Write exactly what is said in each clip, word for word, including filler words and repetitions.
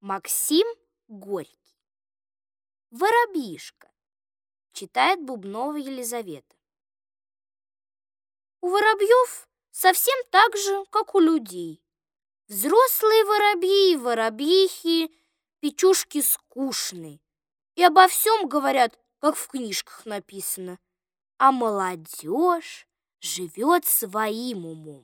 Максим Горький. Воробьишка. Читает Бубнова Елизавета. У воробьев совсем так же, как у людей. Взрослые воробьи и воробьихи, печушки скучные. И обо всем говорят, как в книжках написано. А молодежь живет своим умом.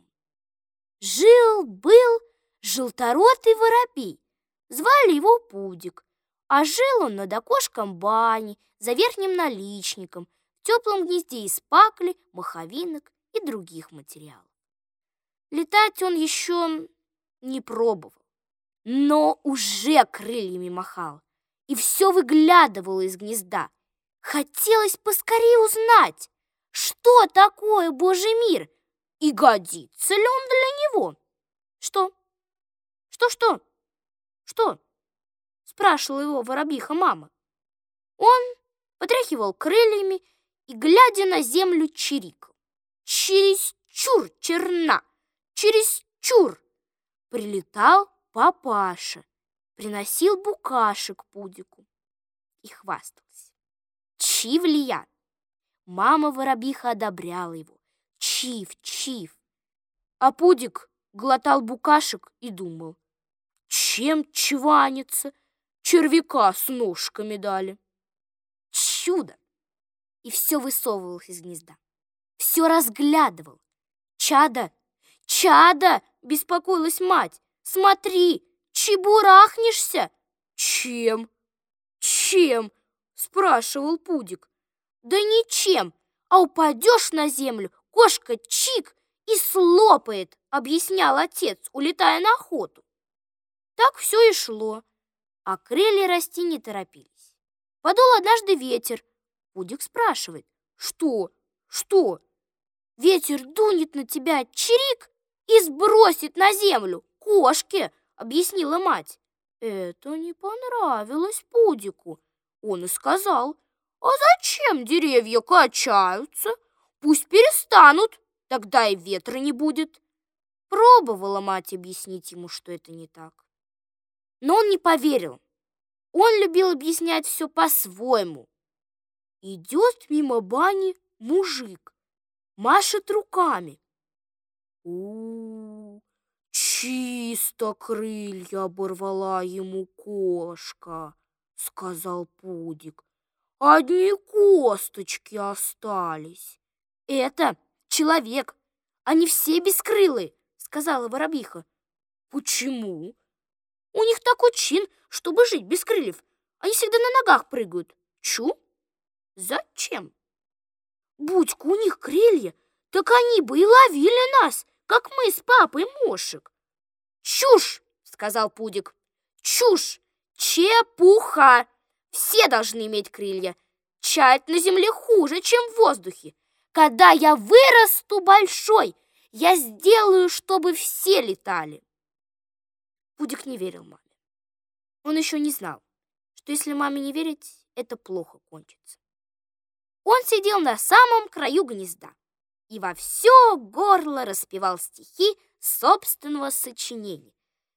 Жил-был желторотый воробей. Звали его Пудик. А жил он над окошком бани, за верхним наличником, в теплом гнезде из пакли, маховинок и других материалов. Летать он еще не пробовал, но уже крыльями махал и все выглядывало из гнезда. Хотелось поскорее узнать, что такое Божий мир и годится ли он для него. Что? Что-что? Что? Спрашивала его воробьиха-мама. Он потряхивал крыльями и, глядя на землю, чирикал. Чересчур черна, чересчур. Прилетал папаша, приносил букашек Пудику и хвастался. Чив ли я? Мама воробьиха одобряла его. Чив, чив. А Пудик глотал букашек и думал: чем чванится? Червяка с ножками дали. Чудо! И все высовывалось из гнезда. Все разглядывал. Чадо, чадо! Беспокоилась мать. Смотри, чебурахнешься. Чем? Чем? Спрашивал Пудик. Да ничем, а упадешь на землю, кошка чик и слопает, объяснял отец, улетая на охоту. Так все и шло, а крылья расти не торопились. Подул однажды ветер. Пудик спрашивает: что? Что? Ветер дунет на тебя, чирик, и сбросит на землю кошке, объяснила мать. Это не понравилось Пудику. Он и сказал: а зачем деревья качаются? Пусть перестанут, тогда и ветра не будет. Пробовала мать объяснить ему, что это не так. Но он не поверил. Он любил объяснять все по-своему. Идет мимо бани мужик, машет руками. У, чисто крылья оборвала ему кошка, сказал Пудик. Одни косточки остались. Это человек, они все бескрылые, сказала воробьиха. Почему? У них такой чин, чтобы жить без крыльев. Они всегда на ногах прыгают. Чу? Зачем? Будь-ка у них крылья, так они бы и ловили нас, как мы с папой мошек. Чушь, сказал Пудик. Чушь, чепуха. Все должны иметь крылья. Чать на земле хуже, чем в воздухе. Когда я вырасту большой, я сделаю, чтобы все летали. Пудик не верил маме. Он еще не знал, что если маме не верить, это плохо кончится. Он сидел на самом краю гнезда и во все горло распевал стихи собственного сочинения.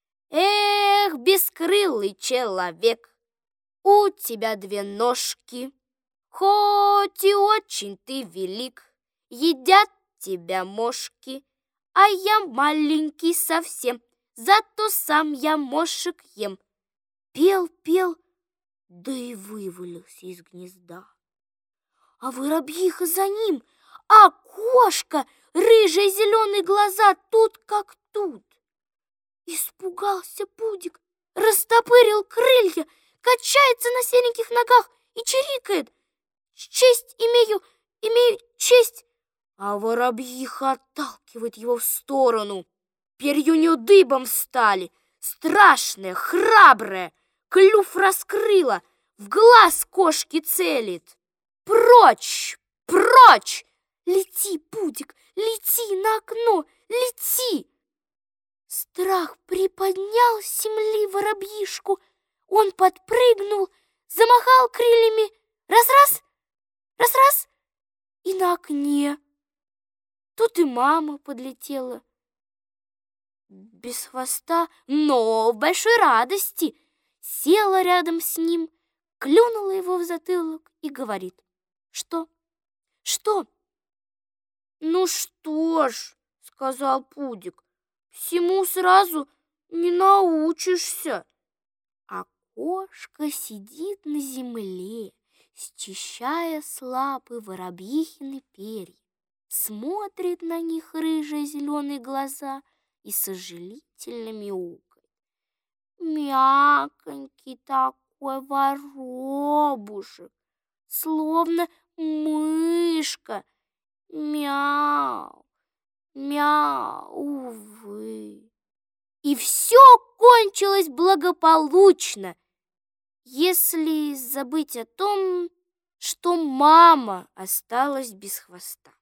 Эх, бескрылый человек, у тебя две ножки, хоть и очень ты велик, едят тебя мошки, а я маленький совсем, зато сам я мошек ем. Пел, пел, да и вывалился из гнезда. А воробьиха за ним, а кошка, рыжие зеленые глаза, тут как тут. Испугался Пудик, растопырил крылья, качается на сереньких ногах и чирикает. Честь имею, имею честь. А воробьиха отталкивает его в сторону. Перья у нее дыбом встали, страшная, храбрая, клюв раскрыла, в глаз кошки целит. Прочь, прочь! Лети, Пудик, лети на окно, лети! Страх приподнял с земли воробьишку. Он подпрыгнул, замахал крыльями. Раз-раз, раз-раз, и на окне. Тут и мама подлетела. Без хвоста, но в большой радости. села рядом с ним, клюнула его в затылок и говорит: «Что? Что?» «Ну что ж, — сказал Пудик, — всему сразу не научишься». А кошка сидит на земле, счищая с лапы воробьихины перья, смотрит на них рыжие зеленые глаза и сожалительно мяукает. Мяконький такой воробушек, словно мышка. Мяу, мяу, увы. И все кончилось благополучно, если забыть о том, что мама осталась без хвоста.